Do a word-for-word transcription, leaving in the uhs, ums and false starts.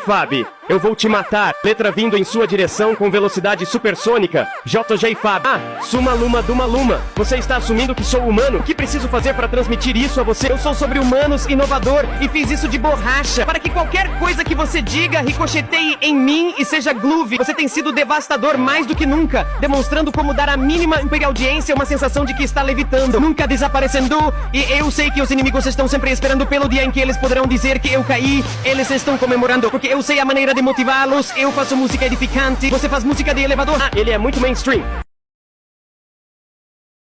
Fab, eu vou te matar. Letra vindo em sua direção com velocidade supersônica. J J Fab. Ah, Suma Luma Duma Luma. Você está assumindo que sou humano? O que preciso fazer para transmitir isso a você? Eu sou sobre-humanos, inovador e fiz isso de borracha para que qualquer coisa que você diga ricocheteie em mim e seja groove. Você tem sido devastador mais do que nunca, demonstrando como dar a mínima audiência uma sensação de que está levitando, nunca desaparecendo. E eu sei que os inimigos estão sempre esperando pelo dia em que eles poderão dizer que eu caí. Eles estão comemorando, porque eu sei a maneira de motivá-los. Eu faço música edificante, você faz música de elevador. Ah, ele é muito mainstream.